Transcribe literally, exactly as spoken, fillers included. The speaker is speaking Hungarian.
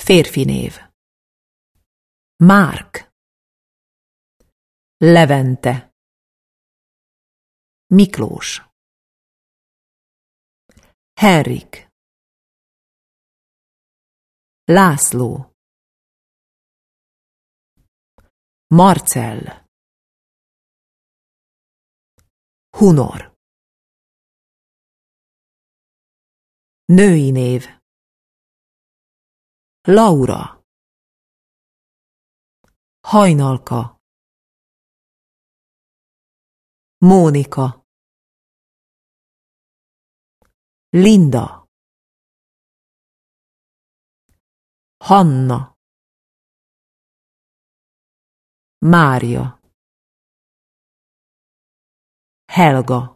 Férfi név. Márk, Levente, Miklós, Henrik, László, Marcell, Hunor. Női név. Laura, Hajnalka, Mónika, Linda, Hanna, Mária, Helga.